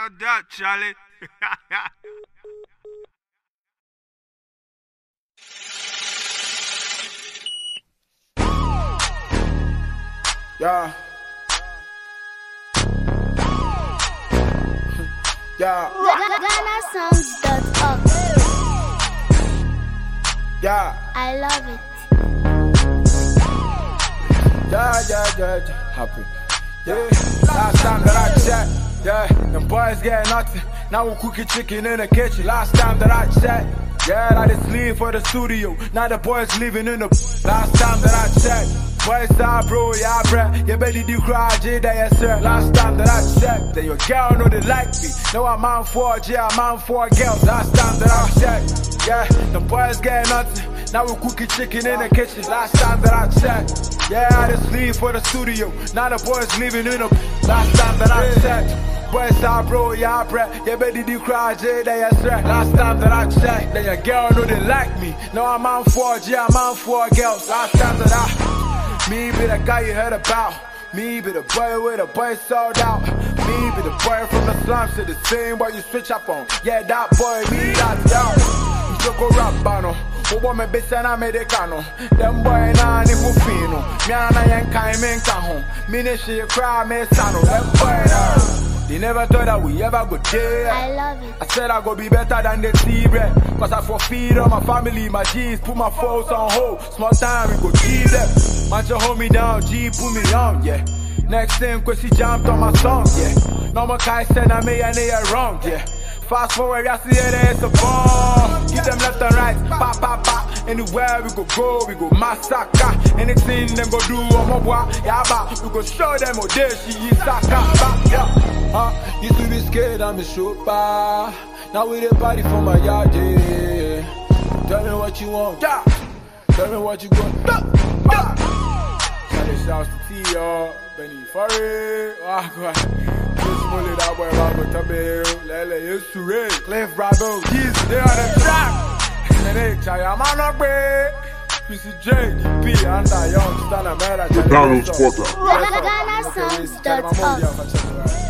Not that, Charlie. Yeah. Yeah. GhanaSongs.org. Yeah. I love it. Yeah. Happy. Yeah. Last time that I checked, yeah, them boys get nothing. Now we cooking chicken in the kitchen. Last time that I checked, yeah, I just leave for the studio. Now the boys living in the. Last time that I checked, boys are bro, yeah, bruh. You better do cry, J, yes, sir. Last time that I checked, then your girl know they like me. Now I'm on for J, I'm on for girls. Last time that I checked, yeah, the boys get nothing. Now we cooking chicken in the kitchen. Last time that I checked, yeah, I just leave for the studio. Now the boys living in the. Last time that I checked, boys are bro, yeah, bruh. You better do cry, J, yes, sir. Last time that I checked, then your girl know they like me. Now I'm on for J, I'm on for girls. Last time that I. Me be the guy you heard about. Me be the boy with the boy sold out. Me be the boy from the slums to the same boy you switch up on. Yeah, that boy, me that's down. Joko Rabbano, Obo me besen Americano. Them boy na ni mufino. Me ana yankai men kahon. Me ne she cry me sano. Them boy na. They never thought that we ever go there. I love it. I said I go be better than the T-Bread. Cause I forfeit all my family, my G's, put my foes on hold. Small time, we go G them. Man, you hold me down, G, put me on, yeah. Next thing, cause she jumped on my song, yeah. No more Kai said I made and they are wrong, yeah. Fast forward, I see it, it's a bomb. Give them left and right, pop, pop, pop. Anywhere we go massacre. Anything them go do, on my boy, yeah, but we go show them how they she is saka, yeah. Used to be scared, I'm a super. Now we the party for my yard, yeah. Tell me what you want, yeah. Tell me what you want, yeah. Charlie shouts to T.O. Benny Furry, Chris Mully, that boy, Rago Tabeo, Lele, Yusure, Cliff Bravo, Keys, they are the track. And then Charlie, I'm on a way. Chrissy J, DP, and I young, stand a man. The Download Spotter. GhanaSongs.org.